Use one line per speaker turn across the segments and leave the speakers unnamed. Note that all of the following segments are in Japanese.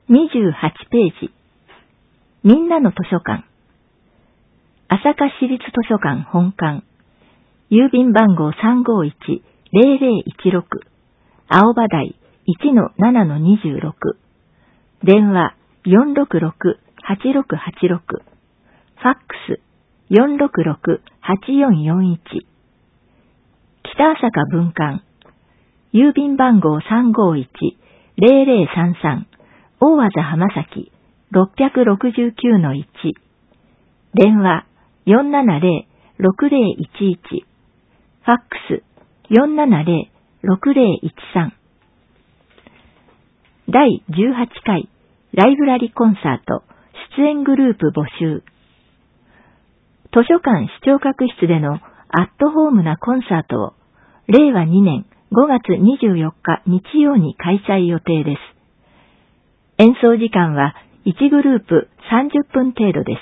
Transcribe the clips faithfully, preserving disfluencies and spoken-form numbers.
にじゅうはちページ。みんなの図書館。朝霞市立図書館本館。郵便番号 さんごいちゼロゼロいちろく。青葉台 いちのななのにじゅうろく。電話 よんろくろくはちろくはちろく。ファックス よんろくろくはちよんよんいち。北朝霞分館。郵便番号 さんごいちゼロゼロさんさん。大和田浜崎 ろっぴゃくろくじゅうきゅうのいち。電話 よんななゼロろくゼロいちいち。ファックス よんななゼロろくゼロいちさん。だいじゅうはちかいライブラリコンサート出演グループ募集。図書館視聴覚室でのアットホームなコンサートをれいわにねんごがつにじゅうよっか日曜に開催予定です。演奏時間はいちグループさんじゅっぷん程度です。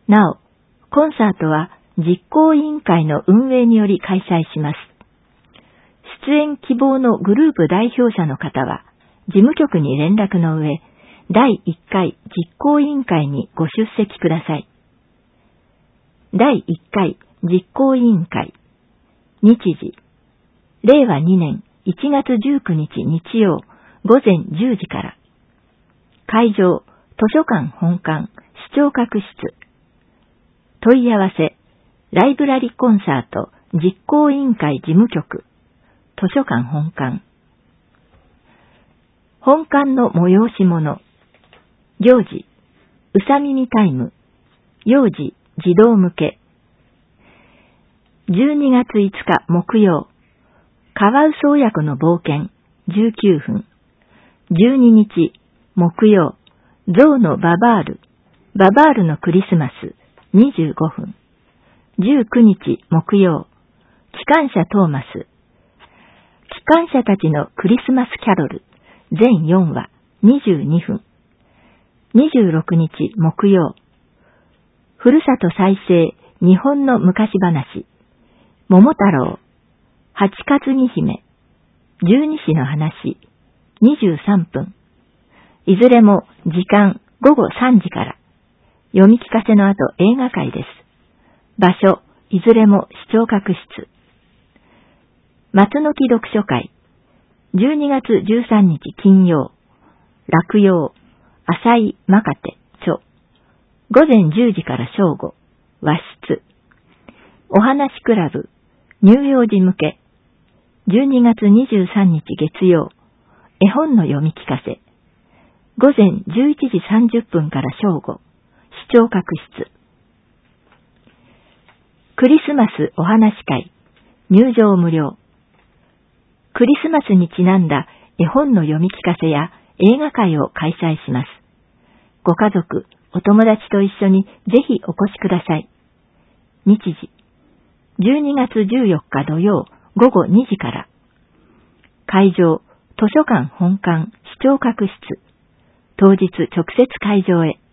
なお、コンサートは実行委員会の運営により開催します。出演希望のグループ代表者の方は、事務局に連絡の上、だいいっかい実行委員会にご出席ください。だいいっかい実行委員会。日時。れいわにねんいちがつじゅうくにち日曜ごぜんじゅうじから。会場、図書館本館、視聴覚室。問い合わせ、ライブラリコンサート実行委員会事務局、図書館本館。本館の催し物。行事、うさ耳タイム。幼児、児童向け。じゅうにがついつか木曜。カワウソ親子の冒険、じゅうきゅうふん。じゅうににち、木曜。ゾウのババール、ババールのクリスマス、にじゅうごふん。じゅうくにち、木曜。機関車トーマス。機関車たちのクリスマスキャロル、全よんわ、にじゅうにふん。にじゅうろくにち、木曜。ふるさと再生、日本の昔話。桃太郎、八担ぎ姫、十二支の話、にじゅうさんぷん。いずれも時間ごごさんじから。読み聞かせの後映画会です。場所、いずれも視聴覚室。松の木読書会。じゅうにがつじゅうさんにち金曜。落葉、浅井まかて、著。ごぜんじゅうじから正午。和室。お話クラブ。乳幼児向け。じゅうにがつにじゅうさんにち月曜。絵本の読み聞かせ。ごぜんじゅういちじさんじゅっぷんから正午。視聴覚室。クリスマスお話会。入場無料。クリスマスにちなんだ絵本の読み聞かせや映画会を開催します。ご家族、お友達と一緒にぜひお越しください。日時。じゅうにがつじゅうよっか土曜ごごにじから。会場、図書館本館視聴覚室。当日直接会場へ。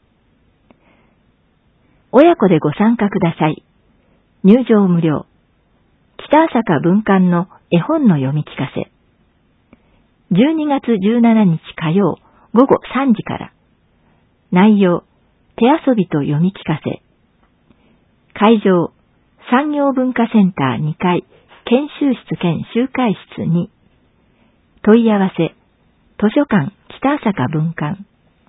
親子でご参加ください。入場無料。北朝霞分館の絵本の読み聞かせ。じゅうにがつじゅうしちにち火曜ごごさんじから。内容、手遊びと読み聞かせ。会場、産業文化センターにかい研修室兼集会室に。問い合わせ、図書館北朝霞分館。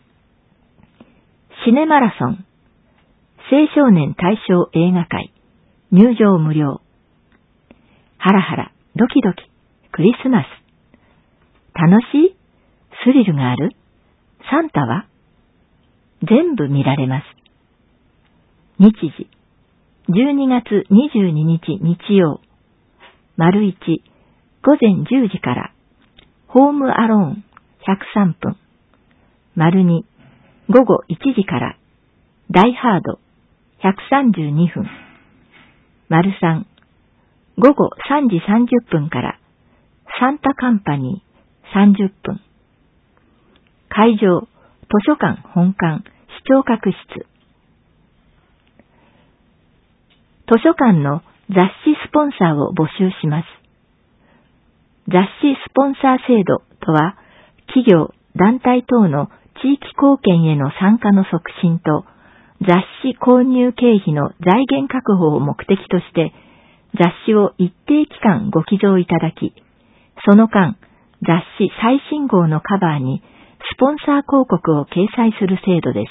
シネマラソン、青少年対象映画会、入場無料。ハラハラ、ドキドキ、クリスマス。楽しい？スリルがある？サンタは？全部見られます。日時、じゅうにがつにじゅうににち日曜。丸いち、ごぜんじゅうじから。ホームアローンひゃくさんぷん。丸に、ごごいちじから。ダイハードひゃくさんじゅうにふん。丸さん、ごごさんじさんじゅっぷんから。サンタカンパニーさんじゅっぷん。会場、図書館本館視聴覚室。図書館の雑誌スポンサーを募集します。雑誌スポンサー制度とは、企業、 団体等の地域貢献への参加の促進と、雑誌購入経費の財源確保を目的として、雑誌を一定期間ご寄贈いただき、その間、雑誌最新号のカバーにスポンサー広告を掲載する制度です。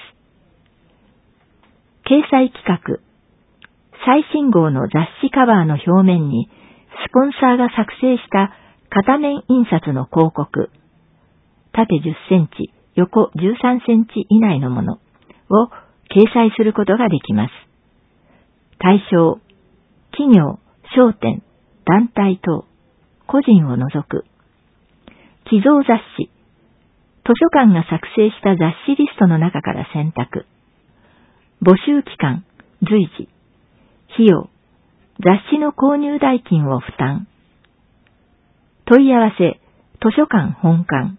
掲載企画。最新号の雑誌カバーの表面に、スポンサーが作成した片面印刷の広告、縦じゅっセンチ、横じゅうさんセンチ以内のものを掲載することができます。対象、企業、商店、団体等、個人を除く。寄贈雑誌、図書館が作成した雑誌リストの中から選択。募集期間、随時。費用、雑誌の購入代金を負担。問い合わせ、図書館本館。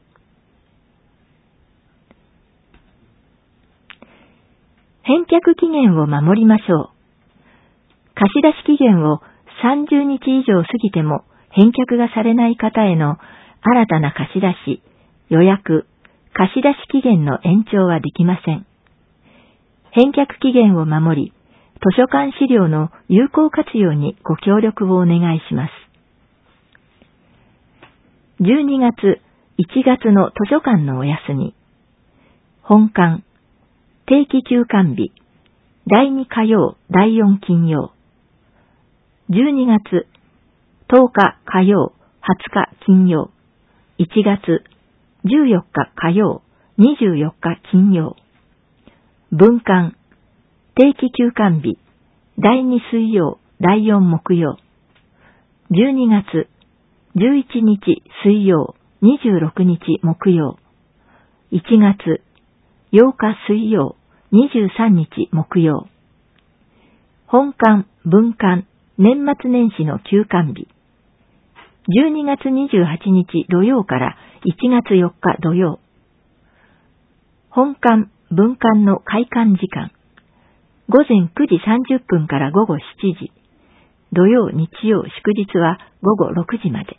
返却期限を守りましょう。貸し出し期限をさんじゅうにち以上過ぎても返却がされない方への新たな貸し出し、予約、貸し出し期限の延長はできません。返却期限を守り、図書館資料の有効活用にご協力をお願いします。じゅうにがつ、いちがつの図書館のお休み。本館、定期休館日、だいに火曜、だいよん金曜。じゅうにがつ、とおか火曜、はつか金曜。いちがつ、じゅうよっか火曜、にじゅうよっか金曜。分館、定期休館日、だいに水曜、だいよん木曜。じゅうにがつ、じゅういちにち水曜、にじゅうろくにち木曜。いちがつ、ようか水曜、にじゅうさんにち木曜。本館、分館、年末年始の休館日。じゅうにがつにじゅうはちにち土曜からいちがつよっか土曜。本館、分館の開館時間。午前くじさんじゅっぷんから午後しちじ。土曜、日曜、祝日は午後ろくじまで。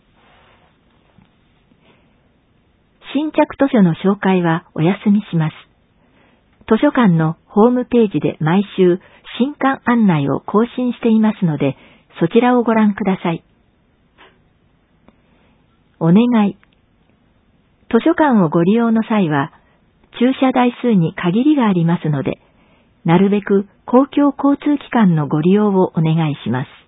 新着図書の紹介はお休みします。図書館のホームページで毎週新刊案内を更新していますので、そちらをご覧ください。お願い。図書館をご利用の際は、駐車台数に限りがありますので、なるべく公共交通機関のご利用をお願いします。